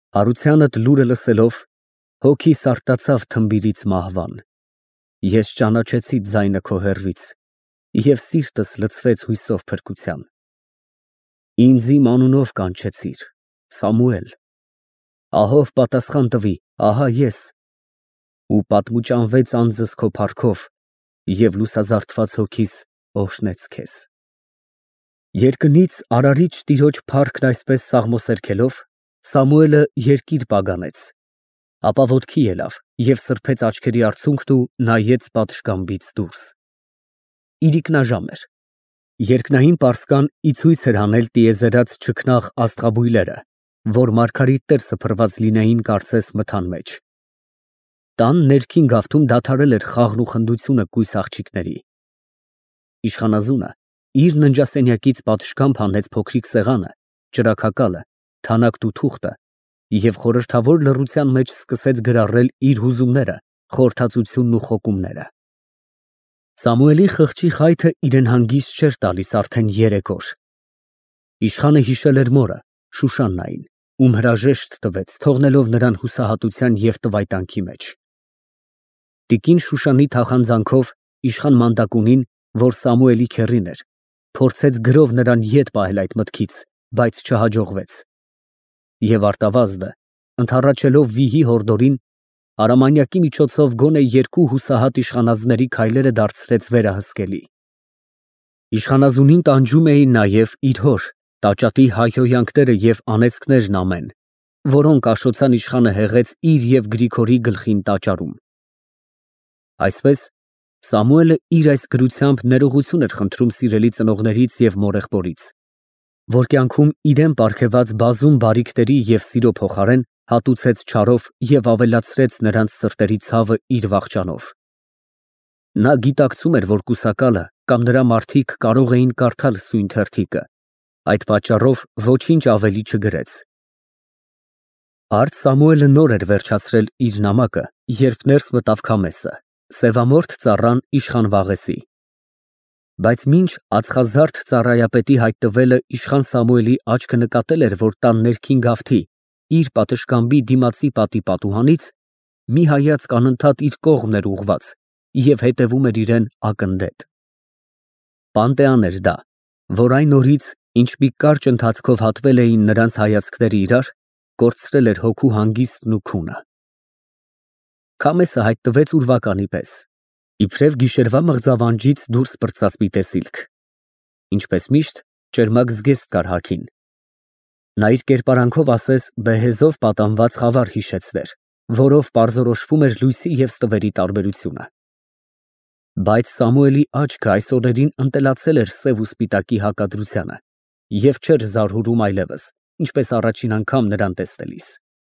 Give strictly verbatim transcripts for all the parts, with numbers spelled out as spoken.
Հարությանդ լուրը լսելով հոգիս արտացավ թմբիրից մահվան։ Ես ճանաչեցի ձայնը քո հեռվից և սիրտս լցվեց հույսով փրկության։ Ինձ իմ անունով կանչեցիր, Սամուել, ահով պատասխան տվի, ահա ես, ու պատմուճանվեց անձս քո փառքով և լուսազարդված հոգիս օրհնեց քեզ։ Երկնից Արարիչ Տիրոջ փառքն այսպես սաղմոսերքելով, Սամուելը երկիր պագանեց, ապա ոտքի ելավ և սրբեց աչքերի արցունքն ու նայեց պատշգամբից դուրս։ Իրիկնաժամ էր, երկնային պարսկան ի ցույց էր հանել տիեզերած չքնաղ աստղաբույլերը, որ մարգարիտ տեր սփռված լինեին կարծես մթան մեջ։ Տան ներքին գավթում դադարել էր խաղն ու խնդությունը կույս աղջիկների։ Իշխանազունը իր ննջասենյակից պատշգամբ հանեց փոքրիկ սեղանը, ճրագակալը, թանաքն ու թուղթը և խորհրդավոր լռության մեջ սկսեց գրառել իր հուզումները, խորհրդածությունն ու խոկումները։ Սամուելի խղճի խայթը իրան հանգիստ չէր տալիս արդեն երեք օր։ Իշխանը հիշել էր մորը, Շուշաննային, ում հրաժեշտ տվեց, թողնելով նրան հուսահատության և տվայտանքի մեջ։ Տիկին Շուշանի թախանձանքով իշխան Մանդակունին, որ Սամուելի քեռին էր, փորձեց գրով նրան ետ պահել այդ մտքից, բայց չհաջողվեց։ Եվ արտավազդը, ընդառաջելով վիհի հորդորին, արամանյակի միջոցով գոնե երկու հուսահատ իշխանազների քայլերը դարձրեց վերահսկելի։ Իշխանազունին տանջում էին նաև իր հոր, տաճատի հայհոյանքները և անեծքներն ամեն, որոնք Աշոտցան իշխանը հեղեց իր և Գրիգորի գլխին տաճարում։ Այսպես Սամուելը իր այս գրությամբ ներողություն էր խնդրում սիրելի ծնողներից և մորեղբորից, որ կյանքում իրան պարգևած բազում բարիքների և սիրո փոխարեն հատուցեց չարով և ավելացրեց նրանց սրտերի ցավը իր վախճանով։ Նա գիտակցում էր, որ կուսակալը կամ նրա մարդիկ կարող էին կարդալ սույն թերթիկը, այդ պատճառով ոչինչ ավելի չգրեց։ Արդ Սամուելը նոր էր վերջացրել իր նամակը, երբ ներս մտավ Քամեսը, սևամորթ ծառան իշխան Վաղեսի։ Բայց մինչ ածխազարդ ծառայապետի հայտնվելը իշխան Սամուելի աչքը նկատել էր, որ տան ներքին գավթի, իր պատշգամբի դիմացի պատի պատուհանից մի հայացք անընդհատ իր կողմն էր ուղղված և հետևում էր իրան ակնթեթ։ Պանտեան էր դա, որ այն օրից, ինչ մի կարճ ընթացքով հատվել էին նրանց հայացքները իրար, կորցրել էր հոգու հանգիստն ու քունը։ Քամեսը հայտնվեց ուրվականի պես, իբրև գիշերվա մղձավանջից դուրս պրծած մի տեսիլք։ Ինչպես միշտ, ճերմակ զգեստ կար հագին։ Նա իր կերպարանքով ասես բեհեզով պատանված խավար հիշեցներ, որով պարզորոշվում էր լույսի և ստվերի տարբերությունը։ Բայց Սամուելի աչքը այս օրերին ընտելացել էր սև ու սպիտակի հակադրությանը և չէր զարհուրում այլևս, ինչպես առաջին անգամ նրան տեսնելիս։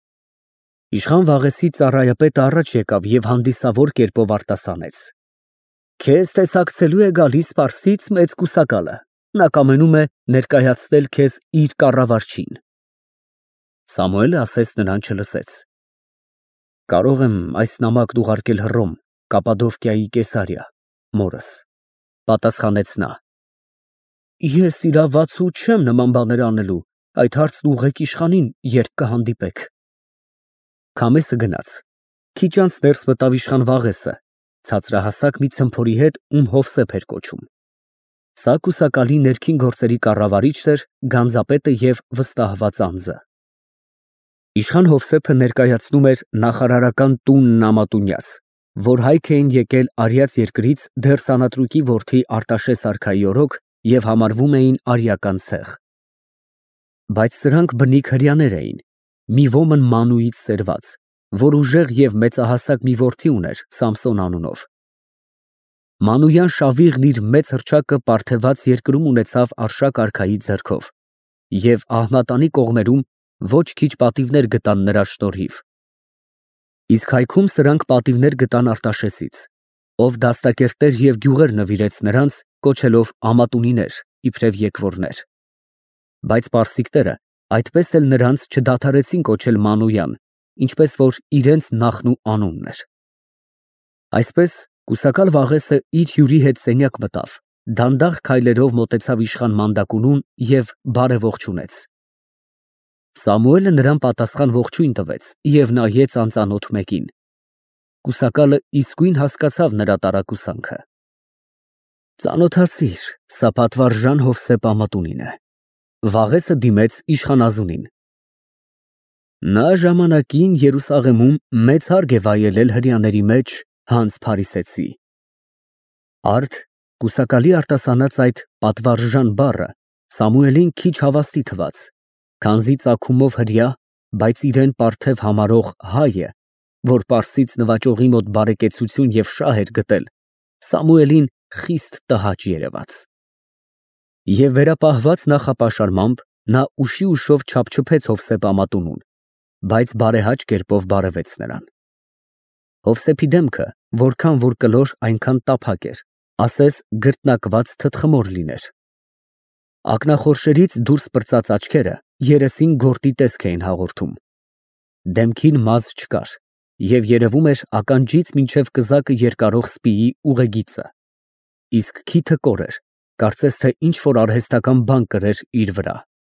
Իշխան Վաղեսի ծառայապետը առաջ եկավ և հանդիսավոր կերպով արտասանեց. Քեզ տեսակցելու է գալիս Պարսից մեծ կուսակալը, նա կամենում է ներկայացնել քեզ իր կառավարչին։ Սամուելը ասես նրան չլսեց։ Կարող եմ այս նամակն ուղարկել Հռոմ, Կապադովկիայի Կեսարիա, մորս, պատասխանեց նա։ Ես իրավացու չեմ նման բաներ անելու, այդ հարցն ուղղեք իշխանին, երբ կհանդիպեք։ Քամեսը գնաց, քիչ անց ներս մտավ իշխան Վաղեսը, ցածրահասակ մի ցմփորի հետ, ում Հովսեփ էր կոչում։ Սա կուսակալի ներքին գործերի կառավարիչն էր, գանձապետը և վստահված անձը։ Իշխան Հովսեփը ներկայացնում էր նախարարական տուն Նամատունյաց, որ հայք էին եկել արիած երկրից դեռ Սանատրուկի որդի Արտաշես արքայի օրոք և համարվում էին արիական ցեղ։ Բայց սրանք բնիկ հրեաներ էին, մի ոմն Մանուից սերված, որ ուժեղ և մեծահասակ մի որդի ուներ Սամսոն անունով։ Մանույան շավիղն իր մեծ հռչակը Պարթևած երկրում ունեցավ Արշակ արքայի ձեռքով, և Ահմատանի կողմերում ոչ քիչ պատիվներ գտան նրա շնորհիվ։ Իսկ հայքում սրանք պատիվներ գտան Արտաշեսից, ով դաստակերտեր և գյուղեր նվիրեց նրանց, կոչելով ամատունիներ, իբրև եկվորներ։ Բայց պարսիկները այդպես էլ նրանց չդադարեցին կոչել Մանույան, ինչպես որ իրենց նախն ու անունն էր։ Այսպես կուսակալ Վաղեսը իր հյուրի հետ սենյակ մտավ, դանդաղ քայլերով մոտեցավ իշխան Մանդակունուն և բարեողջունեց։ Սամուելը նրան պատասխան ողջույն տվեց և նայեց անծանոթ մեկին։ Կուսակալը իսկույն հասկացավ նրա տարակուսանքը։ Ծանոթացիր, սա Փաթվարժան Հովսեփ Ամատունին է։ Վաղեսը դիմեց իշխանազունին։ Նա ժամանակին Երուսաղեմում մեծ հարգ է վայելել հրեաների մեջ Հանց Փարիսեցի։ Արդ կուսակալի արտասանած այդ Պատվարժան բառը Սամուելին քիչ հավաստի թվաց, քանզի ծագումով հրեա, բայց իրեն պարթև համարող հայը, որ Պարսից նվաճողի մոտ բարեկեցություն և շահ էր գտել, Սամուելին խիստ տհաճ երևաց։ Եվ վերապահված նախապաշարմամբ նա ուշի ուշով չափչփեց Հովսեփ Ամատունուն, բայց բարեհաճ կերպով բարևեց նրան։ Հովսեփի դեմքը որքան որ կլոր, այնքան տափակ էր, ասես գրտնակված թտխմոր լիներ։ Ակնախորշերից դուրս պրծած աչքերը երեսին գորտի տեսք էին հաղորդում։ Դեմքին մազ չկար և երևում էր ականջից մինչև կզակը երկարող սպիի ուղեգիծը, իսկ քիթը կոր էր, կարծես թե ինչ֊որ արհեստական բան կրեր իր վրա։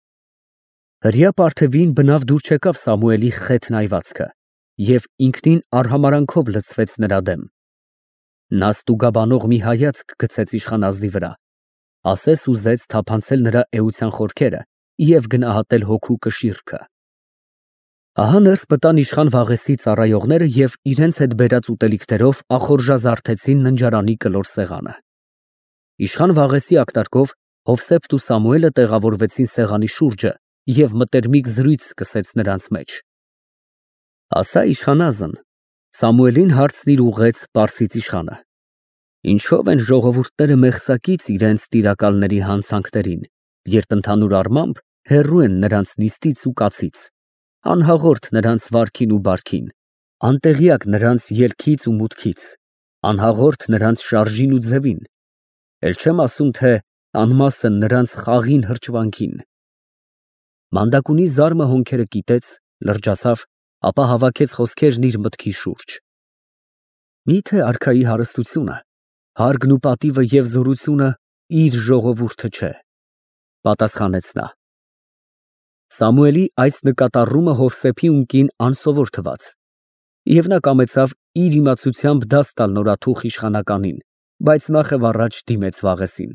Հրեա պարթևին բնավ դուր չեկավ Սամուելի խեթ նայվածքը և ինքնին արհամարանքով լցվեց նրա դեմ։ Նա ստուգաբանող մի հայացք գցեց իշխանազնի վրա, ասես ուզեց թափանցել նրա էության խորքերը և գնահատել հոգու կշիռքը։ Ահա ներս մտան իշխան Վաղեսի ծառայողները և իրենց հետ բերած ուտելիքներով ախորժազարդեցին ննջարանի կլոր սեղանը։ Իշխան Վաղեսի ակտարկով Հովսեփն ու Սամուելը տեղավորվեցին սեղանի շուրջը և մտերմիկ զրույց սկսեց նրանց մեջ։ Ասա իշխանազն, Սամուելին հարցն իր ուղղեց Պարսից իշխանը, ինչո՞վ են ժողովուրդները մեղսակից իրենց տիրակալների հանցանքներին, երբ ընդհանուր առմամբ հեռու են նրանց նիստից ու կացից, անհաղորդ նրանց վարքին ու բարքին, անտեղյակ նրանց ելքից ու մուտքից, անհաղորդ նրանց շարժին ու ձևին, էլ չեմ ասում, թե անմասն նրանց խաղին հրճվանքին։ Մանդակունի զարմը հոնքերը կիտեց, լրջացավ, ապա հավաքեց խոսքերն իր մտքի շուրջ։ Մի՞թե արքայի հարստությունը, հարգն ու պատիվը և զորությունը իր ժողովուրդը չէ, պատասխանեց նա։ Սամուելի այս նկատառումը Հովսեփի ունկին անսովոր թվաց, և նա կամեցավ իր իմացությամբ դաս տալ նորաթուխ իշխանականին, բայց նախևառաջ դիմեց Վաղեսին։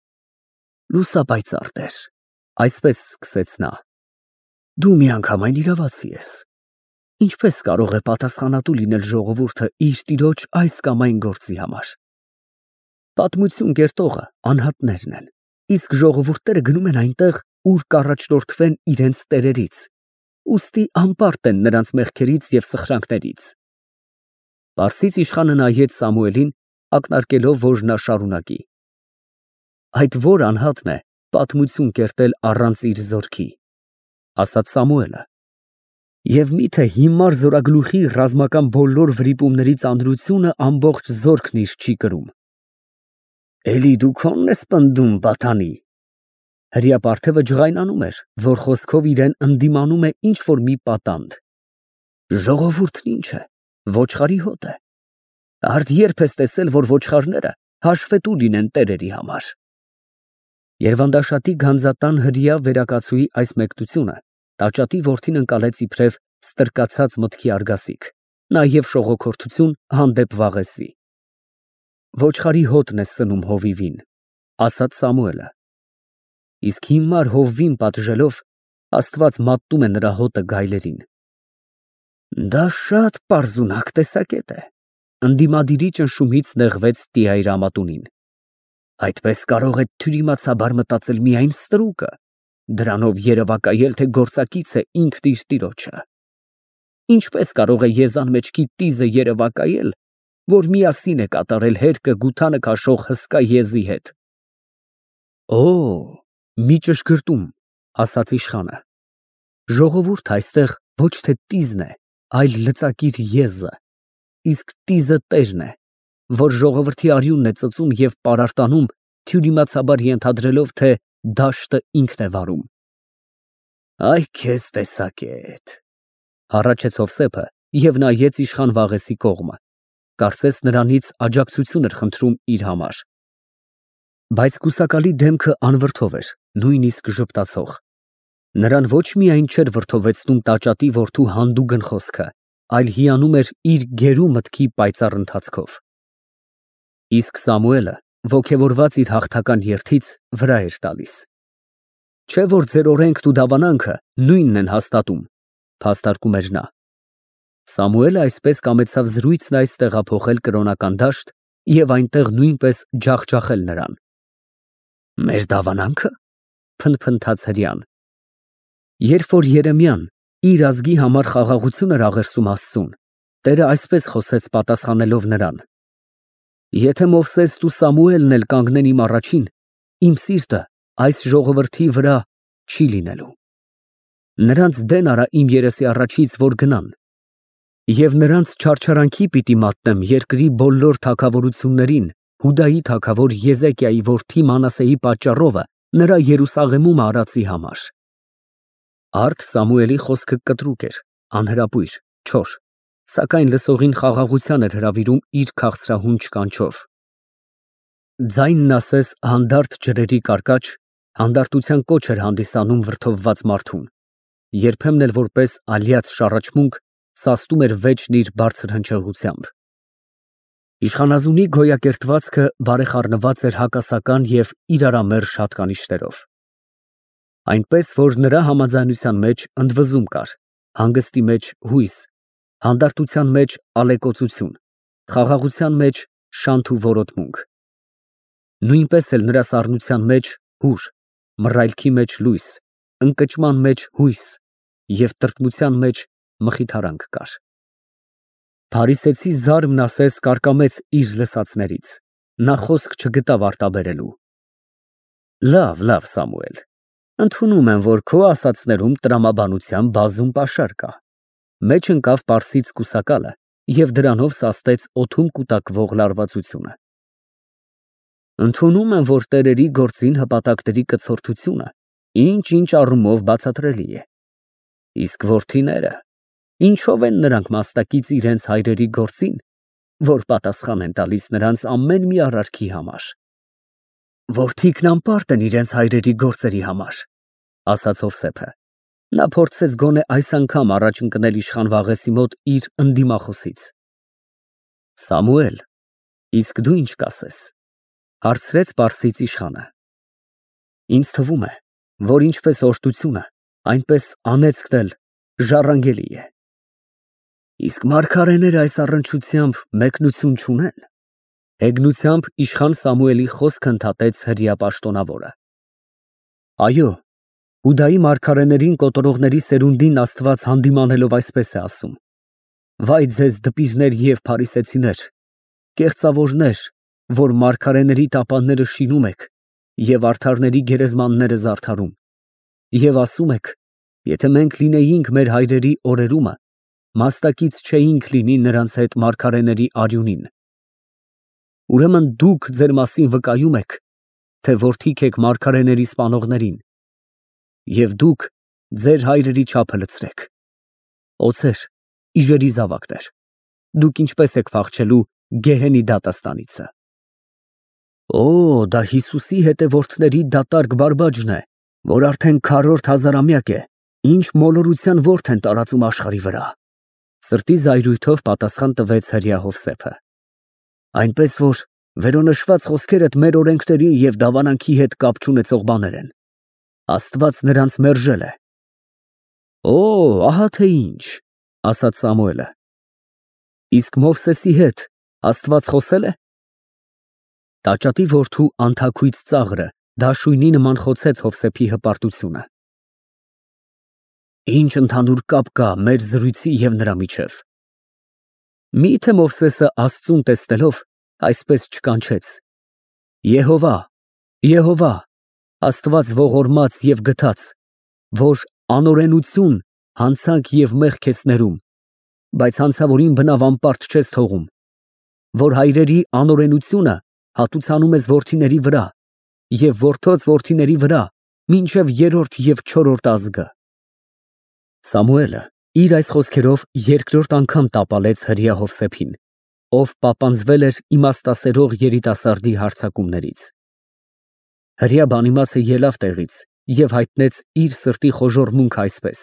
Լուսաբայծառ տեր, այսպես սկսեց նա, դու միանգամայն իրավացի ես։ Ինչպես կարող է պատասխանատու լինել ժողովուրդը իր տիրոջ այս կամ այն գործի համար։ Պատմություն կերտողը անհատներն են, իսկ ժողովուրդները գնում են այնտեղ, ուր կառաջնորդվեն իրենց տերերից, ուստի անպարտ են նրանց մեղքերից և սխրանքներից։ Պարսից իշխանը նայեց Սամուելին, ակնարկելով, որ նա շարունակի։ Այդ որ անհատն է պատմություն կերտել առանց իր զորքի, ասաց Սամուելը։ Եվ միթե հիմար զորագլուխի ռազմական բոլոր վրիպումների ծանրությունը ամբողջ զորքն իր չի կրում։ Էլի դու քոնն ես պնդում, պատանի։ Հրեապարթևը ջղայնանում էր, որ խոսքով իրեն ընդդիմանում է ինչ֊որ մի պատանդ։ Ժողովուրդն ինչ է, ոչխարի հոտ է։ Արդ երբ ես տեսել, որ ոչխարները հաշվետու լինեն տերերի համար։ Երվանդաշատի գանձատան հրեա վերակացուի այս մեկնությունը տաճատի որդին ընկալեց իբրև ստրկացած մտքի արգասիք, նաև շողոքորթություն հանդեպ Վաղեսի։ Ոչխարի հոտն է սնում հովիվին, ասաց Սամուելը։ Իսկ հիմար հովվին պատժելով, Աստված մատնում է նրա հոտը գայլերին։ Դա շատ պարզունակ տեսակետ է, ընդդիմադիրի ճնշումից նեղվեց Տիայր Ամատունին։ Այդպես կարող է թյուրիմացաբար մտածել միայն ստրուկը, դրանով երևակայել, թե գործակից է ինքն իր տիրոջը։ Ինչպես կարող է եզան մեջքի տիզը երևակայել, որ միասին է կատարել հերկը գութանը քաշող հսկա եզի հետ։ Օ, մի ճշգրտում, ասաց իշխանը։ Ժողովուրդ այստեղ ոչ թե տիզն է, այլ լծակիր եզը, իսկ տիզը տերն է, որ ժողովրդի արյունն է ծծում և պարարտանում, թյուրիմացաբար ենթադրելով, թե դաշտը ինքն է վարում։ Այ քեզ տեսակետ, հառաչեց Հովսեփը և նայեց իշխան Վաղեսի կողմը, կարծես նրանից աջակցություն էր խնդրում իր համար։ Բայց կուսակալի դեմքը անվրդով էր, նույնիսկ ժպտացող։ Նրան ոչ միայն չէր վրդովեցնում տաճատի որդու հանդուգն խոսքը, այլ հիանում էր իր գերու մտքի պայծառ ընթացքով։ Իսկ Սամուելը, ոգևորված իր հաղթական երթից, վրա էր տալիս։ Չէ՞ որ ձեր օրենքն ու դավանանքը նույնն են հաստատում, փաստարկում էր նա։ Սամուելը այսպես կամեցավ զրույցն այս տեղափոխել կրոնական դաշտ և այնտեղ նույնպես ջախջախել նրան։ Մեր դավանանքը, փնթփնթաց հրեան։ Երբ որ Երեմիան իր ազգի համար խաղաղություն էր աղերսում Աստծուն, Տերը այսպես խոսեց պատասխանելով նրան. Եթե Մովսեսն ու Սամուելն էլ կանգնեն իմ առաջին, իմ սիրտը այս ժողովրդի վրա չի լինելու։ Նրանց դեն արա իմ երեսի առաջից, որ գնան, և նրանց չարչարանքի պիտի մատնեմ երկրի բոլոր թագավորություններին Հուդայի թագավոր Եզեկիայի որդի Մանասեի պատճառովը նրա Երուսաղեմում արածի համար։ Արդ Սամուելի խոսքը կտրուկ էր, անհրապույր, չոր, սակայն լսողին խաղաղության էր հրավիրում իր քաղցրահունչ կանչով։ Ձայնն ասես հանդարտ ջրերի կարկաչ, հանդարտության կոչ էր հանդիսանում վրդովված մարդուն, երբեմն էլ որպես ալյաց շառաչմունք սաստում էր վեճն իր բարձր հնչեղությամբ։ Իշխանազունի գոյակերտվածքը բարեխառնված էր հակասական և իրարամերժ հատկանիշներով։ Այնպես, որ նրա համաձայնության մեջ ընդվզում կար, հանգստի մեջ հույս, հանդարտության մեջ ալեկոծություն, խաղաղության մեջ շանթ ու որոտմունք։ Նույնպես էլ նրա սառնության մեջ հուր, մռայլքի մեջ լույս, ընկճման մեջ հույս և տրտմության մեջ մխիթարանք կար։ Փարիսեցի զարմն ասես կարկամեց իր լսածներից, նա խոսք չգտավ արտաբերելու։ Լավ, լավ, Սամուել, ընդունում եմ, որ քո ասածներում տրամաբանության բազում պաշար կա։ Մեջ ընկավ պարսից կուսակալը և դրանով սաստեց օդում կուտակվող լարվածությունը։ Ընդունում եմ, որ տերերի գործին հպատակների կցորդությունը ինչ-ինչ առումով բացատրելի է։ Իսկ որդիները, ինչով են նրանք մաստակից իրենց հայրերի գործին, որ պատասխան են տալիս նրանց ամեն մի արարքի համար։ Որդիքն անպարտ են իրենց հայրերի գործերի համար, ասաց Հովսեփը։ Նա փորձեց գոնե այս անգամ առաջ ընկնել իշխան Վաղեսի մոտ իր ընդդիմախոսից։ Սամուել, իսկ դու ինչ կասես, հարցրեց պարսից իշխանը։ Ինձ թվում է, որ ինչպես օրհնությունը, այնպես անեծքն էլ ժառանգելի է։ Իսկ մարգարեները այս առնչությամբ մեկնություն չունեն։ Հեգնությամբ իշխան Սամուելի խոսքը ընդհատեց հրեա պաշտոնավորը։ Այո, Հուդայի մարգարեներին կոտորողների սերունդին Աստված հանդիմանելով այսպես է ասում. Վայ ձեզ դպիրներ և փարիսեցիներ, կեղծավորներ, որ մարգարեների տապանները շինում եք և արդարների գերեզմանները զարդարում, և ասում եք. եթե մենք լինեինք մեր հայրերի օրերումը, մաստակից չէինք լինի նրանց հետ մարգարեների արյունին։ Ուրեմն դուք ձեր մասին վկայում եք, թե որդիք եք մարգարեների սպանողներին, և դուք ձեր հայրերի չափը լցրեք։ Օձեր, իժերի զավակներ, դուք ինչպես եք փախչելու գեհենի դատաստանիցը։ Օ, դա Հիսուսի հետևորդների դատարկ բարբաջն է, որ արդեն քառորդ հազարամյակ է, ինչ մոլորության ворթ են տարածում աշխարհի վրա։ Սրտի զայրույթով պատասխան տվեց հրեա Հովսեփը։ Այնպես որ վերոնշված խոսքերդ մեր օրենքների և դավանանքի հետ կապ չունեցող բաներ են։ Աստված նրանց մերժել է։ Օ, ահա թե ինչ, ասաց Սամուելը։ Իսկ Մովսեսի հետ Աստված խոսե՞լ է։ Տաճատի որդու անթաքույց ծաղրը դաշույնի նման խոցեց Հովսեփի հպարտությունը։ Ինչ ընդհանուր կապ կա մեր զրույցի և նրա միջև։ Մի՞թե Մովսեսը Աստծուն տեսնելով այսպես չկանչեց. Եհովա, Եհովա, Աստված ողորմած և գթած, որ անօրենություն, հանցանք և մեղք ես ներում, բայց հանցավորին բնավ անպարտ չես թողում, որ հայրերի անօրենությունը հատուցանում ես որդիների վրա և որդոց որդիների վրա մինչև երրորդ և չորրորդ ազգը։ Սամուելը իր այս խոսքերով երկրորդ անգամ տապալեց հրեա Հովսեփին, ով պապանձվել էր իմաստասերող երիտասարդի հարձակումներից։ Հրեա բանիմացը ելավ տեղից և հայտնեց իր սրտի խոժոռմունքը այսպես.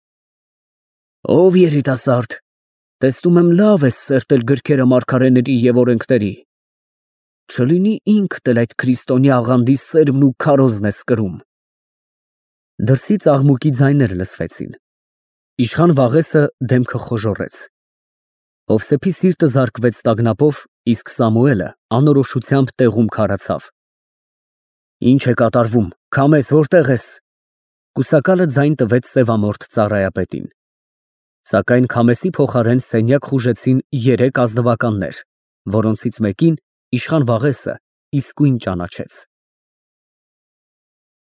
«Ով երիտասարդ, տեսնում եմ լավ ես սերտել գրքերը մարգարեների և օրենքների. չլինի ինքդ էլ այդ քրիստոնյա աղանդի սերմն ու քարոզն ես կրում»։ Դրսից աղմուկի ձայներ լսվեցին։ Իշխան Վաղեսը դեմքը խոժոռեց։ Հովսեփի սիրտը զարկվեց տագնապով, իսկ Սամուելը անորոշությամբ տեղում քարացավ։ «Ի՞նչ է կատարվում, քամես, որտե՞ղ ես»։ Կուսակալը ձայն տվեց սևամորթ ծառայապետին։ Սակայն քամեսի փոխարեն սենյակ խուժեցին երեք ազնվականներ, որոնցից մեկին իշխան Վաղեսը իսկույն ճանաչեց։